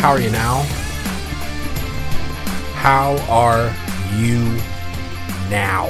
How are you now? How are you now?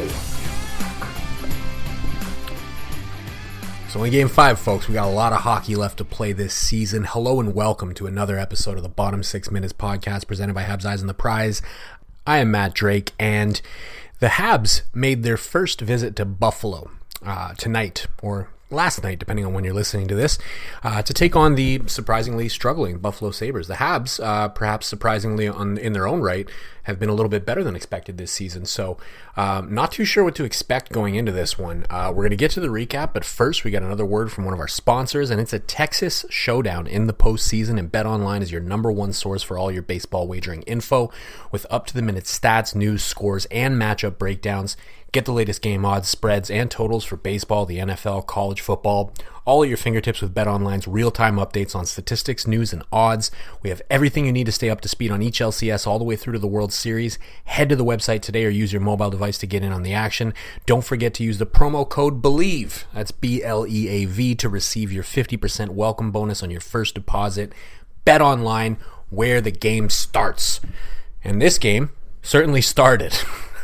It's only game 5, folks. We got a lot of hockey left to play this season. Hello and welcome to another episode of the Bottom 6 Minutes podcast presented by Habs Eyes on the Prize. I am Matt Drake, and the Habs made their first visit to Buffalo tonight, or last night, depending on when you're listening to this, to take on the surprisingly struggling Buffalo Sabres. The Habs, perhaps surprisingly in their own right, have been a little bit better than expected this season. So not too sure what to expect going into this one. We're going to get to the recap, but first we got another word from one of our sponsors, and it's a Texas showdown in the postseason, and BetOnline is your number one source for all your baseball wagering info with up-to-the-minute stats, news, scores, and matchup breakdowns. Get the latest game odds, spreads, and totals for baseball, the NFL, college football, all at your fingertips with BetOnline's real-time updates on statistics, news, and odds. We have everything you need to stay up to speed on each LCS all the way through to the World Series. Head to the website today or use your mobile device to get in on the action. Don't forget to use the promo code BELIEVE, that's BLEAV, to receive your 50% welcome bonus on your first deposit. BetOnline, where the game starts. And this game certainly started.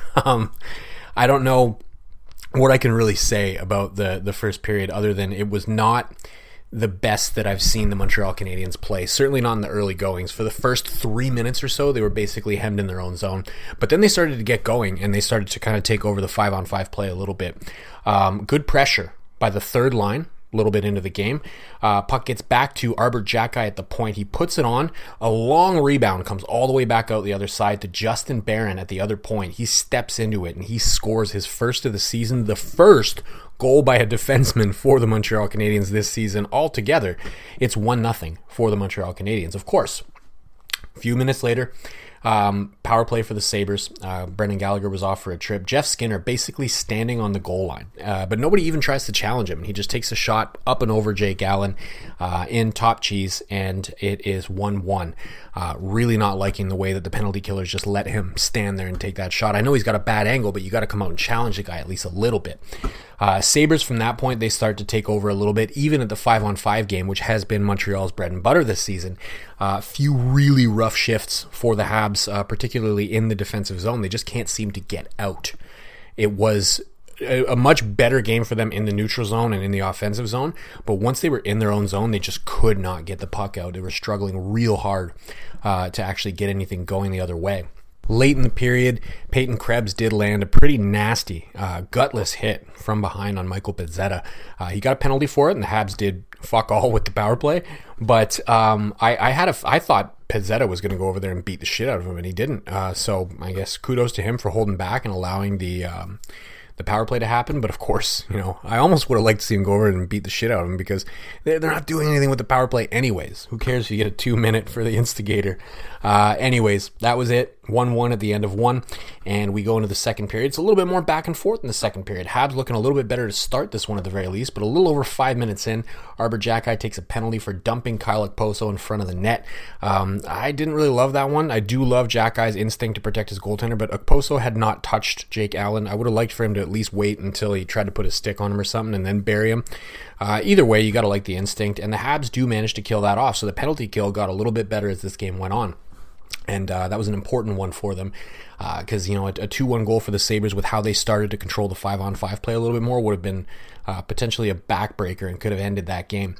I don't know what I can really say about the first period other than it was not the best that I've seen the Montreal Canadiens play. Certainly not in the early goings. For the first 3 minutes or so, they were basically hemmed in their own zone. But then they started to get going, and they started to kind of take over the 5-on-5 play a little bit. Good pressure by the third line. A little bit into the game. Puck gets back to Arber Xhekaj at the point. He puts it on. A long rebound comes all the way back out the other side to Justin Barron at the other point. He steps into it and he scores his first of the season. The first goal by a defenseman for the Montreal Canadiens this season. Altogether, it's 1-0 for the Montreal Canadiens. Of course, a few minutes later, power play for the Sabres. Brendan Gallagher was off for a trip. Jeff Skinner basically standing on the goal line, but nobody even tries to challenge him. He just takes a shot up and over Jake Allen in top cheese, and it is 1-1. Really not liking the way that the penalty killers just let him stand there and take that shot. I know he's got a bad angle, but you got to come out and challenge the guy at least a little bit. Sabres, from that point, they start to take over a little bit, even at the 5-on-5 game, which has been Montreal's bread and butter this season. A few really rough shifts for the Habs, particularly in the defensive zone. They just can't seem to get out. It was a much better game for them in the neutral zone and in the offensive zone, but once they were in their own zone, they just could not get the puck out. They were struggling real hard to actually get anything going the other way. Late in the period, Peyton Krebs did land a pretty nasty, gutless hit from behind on Michael Pezzetta. He got a penalty for it, and the Habs did fuck all with the power play. But I thought Pezzetta was going to go over there and beat the shit out of him, and he didn't. So I guess kudos to him for holding back and allowing the power play to happen. But of course, I almost would have liked to see him go over and beat the shit out of him because they're not doing anything with the power play anyways. Who cares if you get a 2-minute for the instigator? Anyways, that was it. 1-1 at the end of one, and we go into the second period. It's a little bit more back and forth in the second period. Habs looking a little bit better to start this one at the very least, but a little over 5 minutes in, Arber Xhekaj takes a penalty for dumping Kyle Okposo in front of the net. I didn't really love that one. I do love Xhekaj's instinct to protect his goaltender, but Okposo had not touched Jake Allen. I would have liked for him to at least wait until he tried to put a stick on him or something and then bury him. Either way, you got to like the instinct, and the Habs do manage to kill that off, so the penalty kill got a little bit better as this game went on. And that was an important one for them because, a 2-1 goal for the Sabres with how they started to control the 5-on-5 play a little bit more would have been potentially a backbreaker and could have ended that game.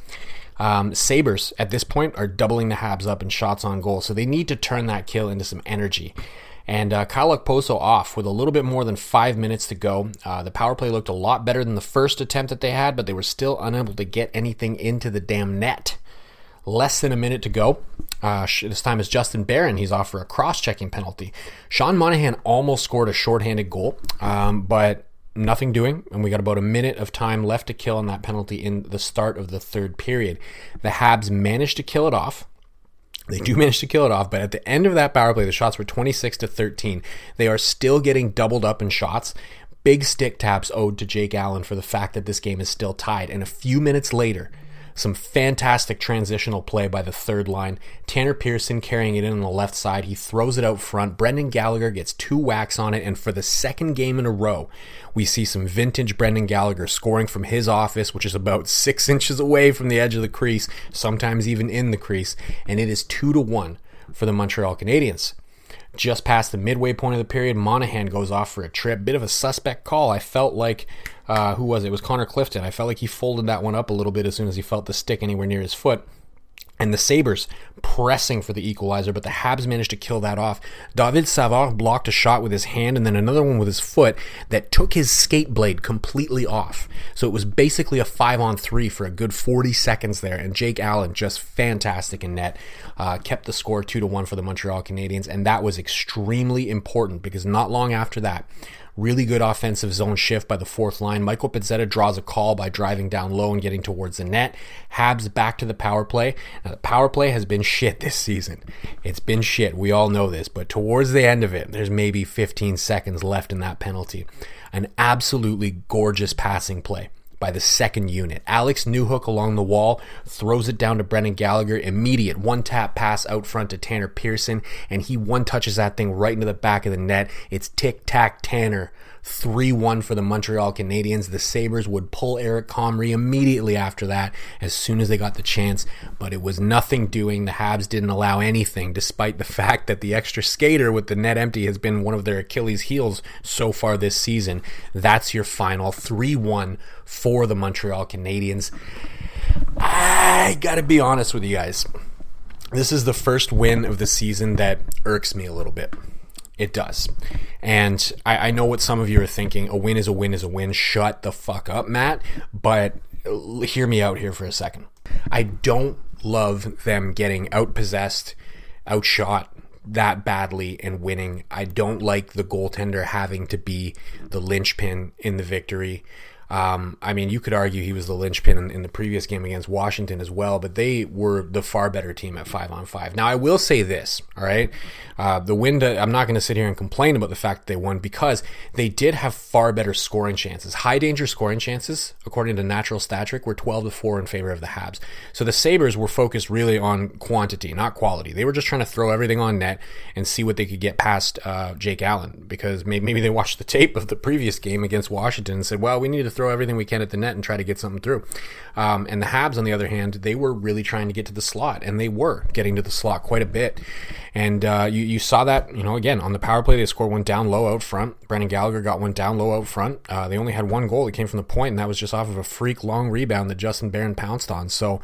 Sabres, at this point, are doubling the Habs up in shots on goal, so they need to turn that kill into some energy. And Kyle Okposo off with a little bit more than 5 minutes to go. The power play looked a lot better than the first attempt that they had, but they were still unable to get anything into the damn net. Less than a minute to go. This time is Justin Barron. He's off for a cross-checking penalty. Sean Monahan almost scored a shorthanded goal, but nothing doing, and we got about a minute of time left to kill on that penalty in the start of the third period. The Habs managed to kill it off. They do manage to kill it off, but at the end of that power play, the shots were 26-13. They are still getting doubled up in shots. Big stick taps owed to Jake Allen for the fact that this game is still tied, and a few minutes later, Some fantastic transitional play by the third line. Tanner Pearson carrying it in on the left side. He throws it out front. Brendan Gallagher gets 2 whacks on it, and for the second game in a row, we see some vintage Brendan Gallagher scoring from his office, which is about 6 inches away from the edge of the crease, sometimes even in the crease, and it is 2-1 for the Montreal Canadiens. Just past the midway point of the period, Monahan goes off for a trip. Bit of a suspect call. I felt like, who was it? It was Connor Clifton. I felt like he folded that one up a little bit as soon as he felt the stick anywhere near his foot. And the Sabres pressing for the equalizer, but the Habs managed to kill that off. David Savard blocked a shot with his hand and then another one with his foot that took his skate blade completely off. So it was basically a 5-on-3 for a good 40 seconds there. And Jake Allen, just fantastic in net, kept the score 2-1 for the Montreal Canadiens. And that was extremely important because not long after that, really good offensive zone shift by the fourth line. Michael Pezzetta draws a call by driving down low and getting towards the net. Habs back to the power play. Now, the power play has been shit this season. It's been shit. We all know this. But towards the end of it, there's maybe 15 seconds left in that penalty. An absolutely gorgeous passing play by the second unit. Alex Newhook along the wall, throws it down to Brendan Gallagher, immediate one-tap pass out front to Tanner Pearson, and he one-touches that thing right into the back of the net. It's tic-tac Tanner, 3-1 for the Montreal Canadiens. The Sabres would pull Eric Comrie immediately after that as soon as they got the chance, but it was nothing doing. The Habs didn't allow anything, despite the fact that the extra skater with the net empty has been one of their Achilles heels so far this season. That's your final 3-1 for the Montreal Canadiens. I gotta be honest with you guys. This is the first win of the season that irks me a little bit. It does. And I know what some of you are thinking. A win is a win is a win. Shut the fuck up, Matt. But hear me out here for a second. I don't love them getting outpossessed, outshot that badly and winning. I don't like the goaltender having to be the linchpin in the victory. I mean, you could argue he was the linchpin in the previous game against Washington as well, but they were the far better team at 5-on-5. Now, I will say this, all right? The win, I'm not going to sit here and complain about the fact that they won because they did have far better scoring chances. High danger scoring chances, according to Natural Stat Trick, were 12-4 in favor of the Habs. So the Sabres were focused really on quantity, not quality. They were just trying to throw everything on net and see what they could get past Jake Allen, because maybe they watched the tape of the previous game against Washington and said, well, we need to throw everything we can at the net and try to get something through. And the Habs, on the other hand, they were really trying to get to the slot, and they were getting to the slot quite a bit. And you saw that, again, on the power play, they scored one down low out front. Brendan Gallagher got one down low out front. They only had one goal that came from the point, and that was just off of a freak long rebound that Justin Barron pounced on. So,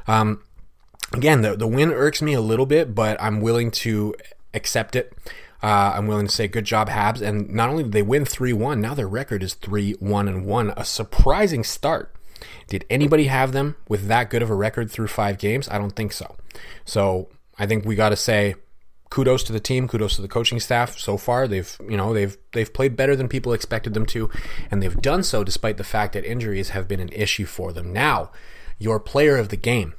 again, the win irks me a little bit, but I'm willing to accept it. I'm willing to say good job, Habs. And not only did they win 3-1, now their record is 3-1-1. A surprising start. Did anybody have them with that good of a record through 5 games? I don't think so. So I think we got to say kudos to the team, kudos to the coaching staff. So far, they've played better than people expected them to, and they've done so despite the fact that injuries have been an issue for them. Now, your player of the game.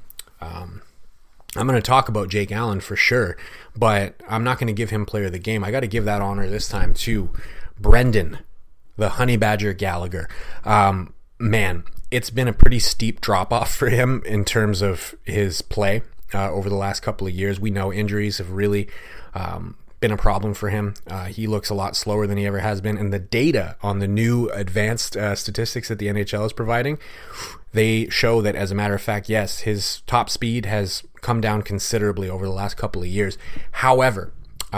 I'm going to talk about Jake Allen for sure, but I'm not going to give him player of the game. I got to give that honor this time to Brendan, the Honey Badger Gallagher. Man, it's been a pretty steep drop-off for him in terms of his play over the last couple of years. We know injuries have really been a problem for him. He looks a lot slower than he ever has been, and the data on the new advanced statistics that the NHL is providing, they show that, as a matter of fact, yes, his top speed has come down considerably over the last couple of years. However,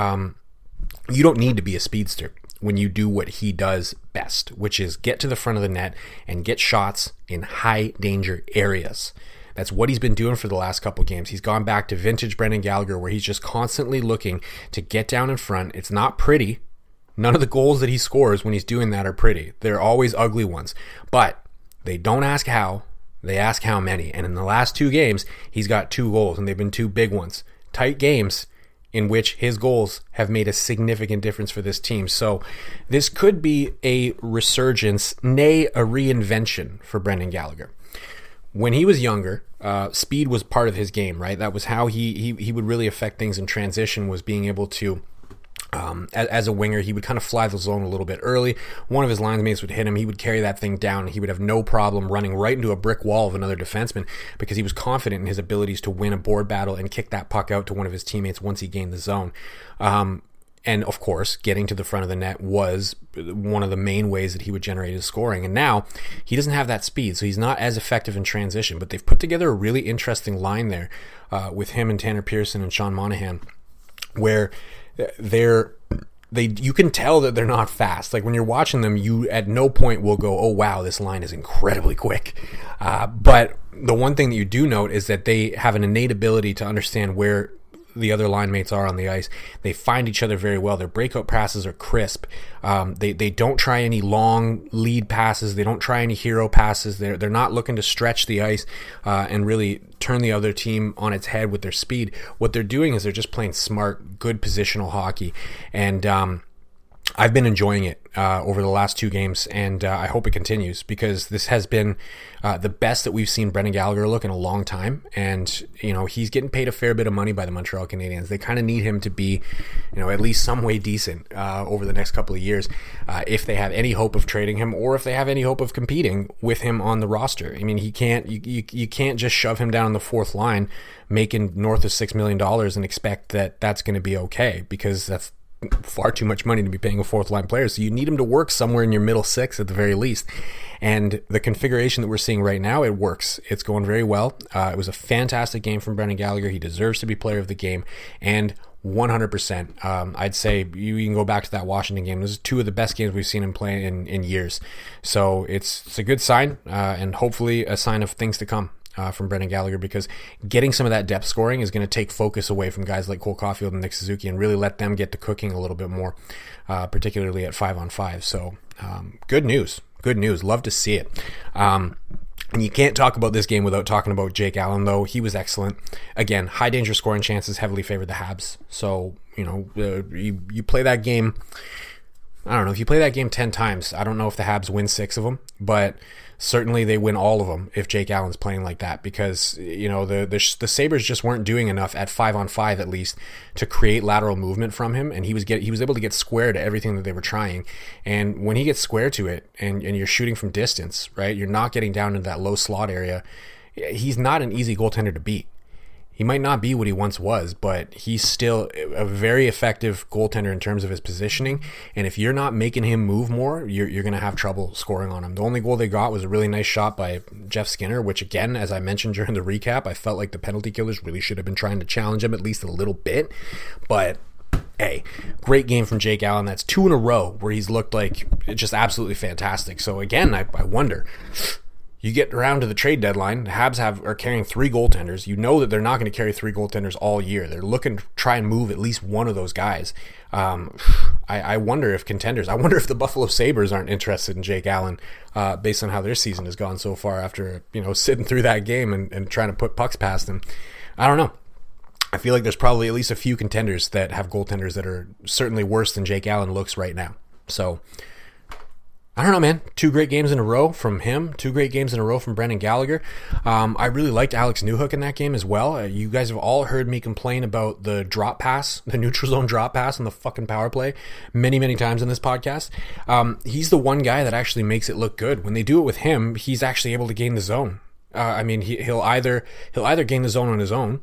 you don't need to be a speedster when you do what he does best, which is get to the front of the net and get shots in high danger areas. That's what he's been doing for the last couple of games. He's gone back to vintage Brendan Gallagher, where he's just constantly looking to get down in front. It's not pretty. None of the goals that he scores when he's doing that are pretty. They're always ugly ones. But they don't ask how, they ask how many. And in the last 2 games, he's got 2 goals, and they've been 2 big ones. Tight games in which his goals have made a significant difference for this team. So this could be a resurgence, nay, a reinvention for Brendan Gallagher. When he was younger, speed was part of his game, right? That was how he would really affect things in transition, was being able to, as a winger, he would kind of fly the zone a little bit early. One of his line mates would hit him. He would carry that thing down, and he would have no problem running right into a brick wall of another defenseman because he was confident in his abilities to win a board battle and kick that puck out to one of his teammates once he gained the zone. And of course, getting to the front of the net was one of the main ways that he would generate his scoring. And now he doesn't have that speed, so he's not as effective in transition. But they've put together a really interesting line there with him and Tanner Pearson and Sean Monahan. where you can tell that they're not fast. Like when you're watching them, you at no point will go, oh wow, this line is incredibly quick. But the one thing that you do note is that they have an innate ability to understand where the other line mates are on the ice. They find each other very well. Their breakout passes are crisp. They don't try any long lead passes. They don't try any hero passes. They're not looking to stretch the ice and really turn the other team on its head with their speed. What they're doing is they're just playing smart, good positional hockey. And I've been enjoying it over the last 2 games, and I hope it continues, because this has been the best that we've seen Brendan Gallagher look in a long time. And, you know, he's getting paid a fair bit of money by the Montreal Canadiens. They kind of need him to be, you know, at least some way decent over the next couple of years if they have any hope of trading him, or if they have any hope of competing with him on the roster. I mean, you can't just shove him down the fourth line making north of $6 million and expect that that's going to be okay, because that's far too much money to be paying a fourth line player. So you need him to work somewhere in your middle six at the very least. And the configuration that we're seeing right now, it works. It's going very well. It was a fantastic game from Brendan Gallagher. He deserves to be player of the game. And 100%. I'd say you can go back to that Washington game. This is 2 of the best games we've seen him play in years. So it's a good sign, and hopefully a sign of things to come from Brendan Gallagher, because getting some of that depth scoring is going to take focus away from guys like Cole Caulfield and Nick Suzuki and really let them get to cooking a little bit more, particularly at 5-on-5. So good news. Love to see it. And you can't talk about this game without talking about Jake Allen, though. He was excellent. Again, high danger scoring chances heavily favored the Habs. So, you know, you play that game, I don't know, if you play that game 10 times, I don't know if the Habs win 6 of them, but certainly they win all of them if Jake Allen's playing like that, because, you know, the Sabres just weren't doing enough at 5-on-5 at least to create lateral movement from him, and he was able to get square to everything that they were trying. And when he gets square to it and you're shooting from distance, right, you're not getting down into that low slot area, he's not an easy goaltender to beat. He might not be what he once was, but he's still a very effective goaltender in terms of his positioning. And if you're not making him move more, you're going to have trouble scoring on him. The only goal they got was a really nice shot by Jeff Skinner, which, again, as I mentioned during the recap, I felt like the penalty killers really should have been trying to challenge him at least a little bit. But hey, great game from Jake Allen. That's 2 in a row where he's looked like just absolutely fantastic. So again, I wonder, you get around to the trade deadline, the Habs are carrying 3 goaltenders. You know that they're not going to carry 3 goaltenders all year. They're looking to try and move at least one of those guys. I wonder if contenders, I wonder if the Buffalo Sabres aren't interested in Jake Allen based on how their season has gone so far after, you know, sitting through that game and trying to put pucks past him. I don't know. I feel like there's probably at least a few contenders that have goaltenders that are certainly worse than Jake Allen looks right now. So I don't know, man. 2 great games in a row from him. 2 great games in a row from Brendan Gallagher. I really liked Alex Newhook in that game as well. You guys have all heard me complain about the drop pass, the neutral zone drop pass on the fucking power play many, many times in this podcast. He's the one guy that actually makes it look good. When they do it with him, he's actually able to gain the zone. I mean, he'll either gain the zone on his own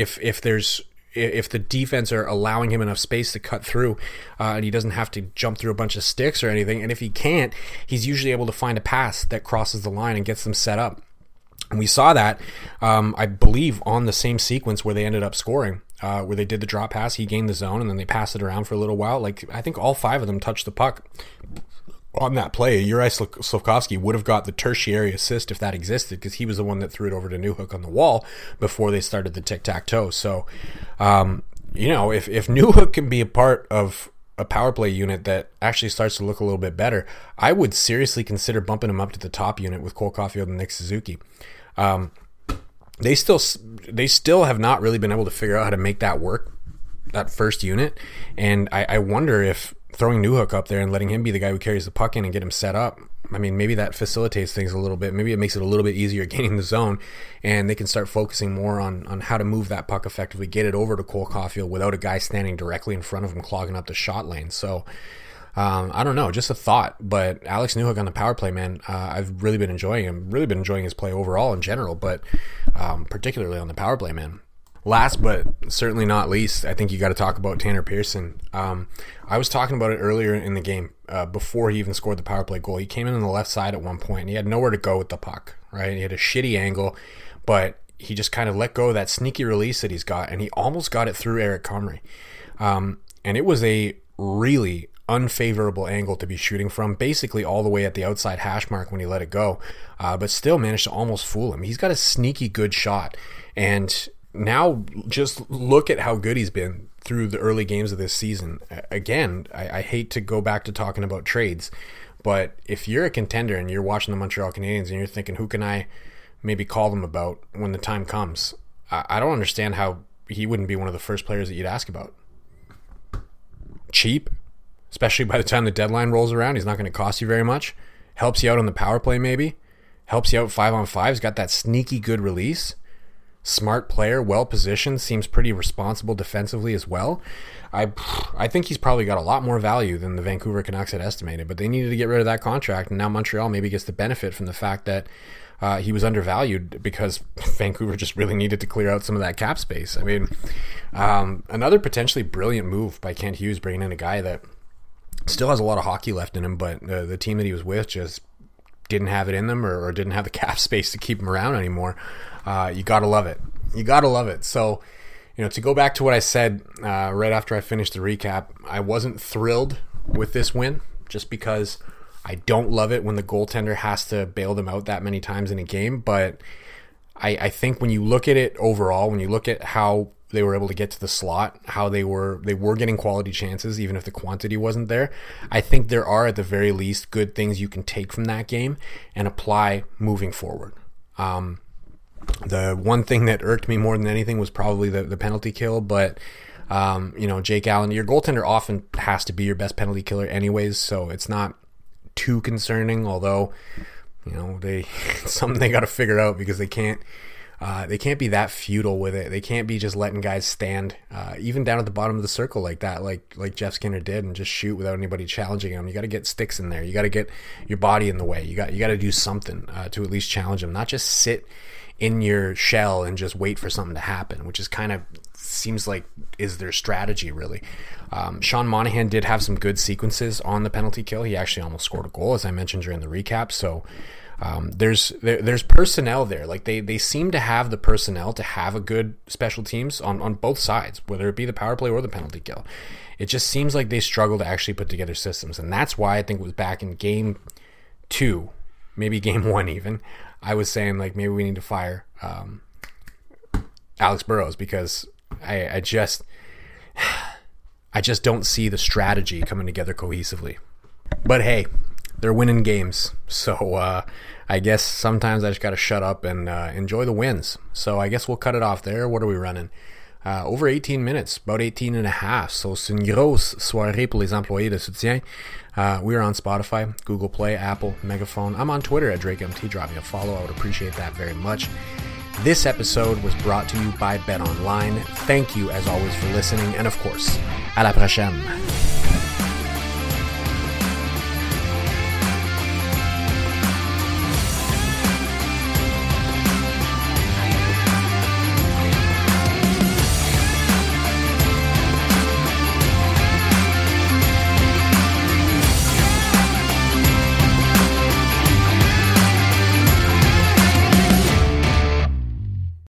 if the defense are allowing him enough space to cut through and he doesn't have to jump through a bunch of sticks or anything. And if he can't, he's usually able to find a pass that crosses the line and gets them set up. And we saw that, I believe, on the same sequence where they ended up scoring, where they did the drop pass, he gained the zone, and then they passed it around for a little while. Like, I think all 5 of them touched the puck on that play. Juraj Slafkovsky would have got the tertiary assist if that existed, because he was the one that threw it over to Newhook on the wall before they started the tic-tac-toe. So, you know, if Newhook can be a part of a power play unit that actually starts to look a little bit better, I would seriously consider bumping him up to the top unit with Cole Caulfield and Nick Suzuki. They still have not really been able to figure out how to make that work, that first unit, and I wonder if throwing Newhook up there and letting him be the guy who carries the puck in and get him set up, I mean, maybe that facilitates things a little bit. Maybe it makes it a little bit easier gaining the zone, and they can start focusing more on how to move that puck effectively, get it over to Cole Caulfield without a guy standing directly in front of him clogging up the shot lane. So I don't know, just a thought. But Alex Newhook on the power play, man, I've really been enjoying him. Really been enjoying his play overall in general, but particularly on the power play, man. Last but certainly not least, I think you got to talk about Tanner Pearson. I was talking about it earlier in the game before he even scored the power play goal. He came in on the left side at one point, and he had nowhere to go with the puck, right? He had a shitty angle, but he just kind of let go of that sneaky release that he's got, and he almost got it through Eric Comrie. And it was a really unfavorable angle to be shooting from, basically all the way at the outside hash mark when he let it go, but still managed to almost fool him. He's got a sneaky good shot, and now just look at how good he's been through the early games of this season. Again, I hate to go back to talking about trades, but if you're a contender and you're watching the Montreal Canadiens and you're thinking, who can I maybe call them about when the time comes, I don't understand how he wouldn't be one of the first players that you'd ask about. Cheap, especially by the time the deadline rolls around. He's not going to cost you very much. Helps you out on the power play maybe. Helps you out 5-on-5. He's got that sneaky good release. Smart player, well positioned, seems pretty responsible defensively as well. I think he's probably got a lot more value than the Vancouver Canucks had estimated, but they needed to get rid of that contract, and now Montreal maybe gets the benefit from the fact that he was undervalued because Vancouver just really needed to clear out some of that cap space. I mean, another potentially brilliant move by Kent Hughes, bringing in a guy that still has a lot of hockey left in him, but the team that he was with just didn't have it in them or didn't have the cap space to keep him around anymore. You gotta love it. You gotta love it. So, to go back to what I said right after I finished the recap, I wasn't thrilled with this win just because I don't love it when the goaltender has to bail them out that many times in a game. But I think when you look at it overall, when you look at how they were able to get to the slot, how they were getting quality chances, even if the quantity wasn't there, I think there are at the very least good things you can take from that game and apply moving forward. The one thing that irked me more than anything was probably the penalty kill, but Jake Allen, your goaltender often has to be your best penalty killer anyways, so it's not too concerning, although it's something they got to figure out because they can't be that futile with it. They can't be just letting guys stand even down at the bottom of the circle like that, like Jeff Skinner did, and just shoot without anybody challenging him. You got to get sticks in there. You got to get your body in the way. You got to do something to at least challenge him, not just sit in your shell and just wait for something to happen, which is kind of seems like is their strategy really. Sean Monahan did have some good sequences on the penalty kill. He actually almost scored a goal, as I mentioned during the recap. So there's personnel there. Like they seem to have the personnel to have a good special teams on both sides, whether it be the power play or the penalty kill. It just seems like they struggle to actually put together systems, and that's why I think it was back in game 2, maybe game 1 even, I was saying like maybe we need to fire Alex Burrows because I just don't see the strategy coming together cohesively. But hey, they're winning games, so I guess sometimes I just got to shut up and enjoy the wins. So I guess we'll cut it off there. What are we running? Over 18 minutes, about 18 and a half. So c'est une grosse soirée pour les employés de soutien. We are on Spotify, Google Play, Apple, Megaphone. I'm on Twitter at DrakeMT. Drop me a follow. I would appreciate that very much. This episode was brought to you by BetOnline. Thank you, as always, for listening. And, of course, à la prochaine.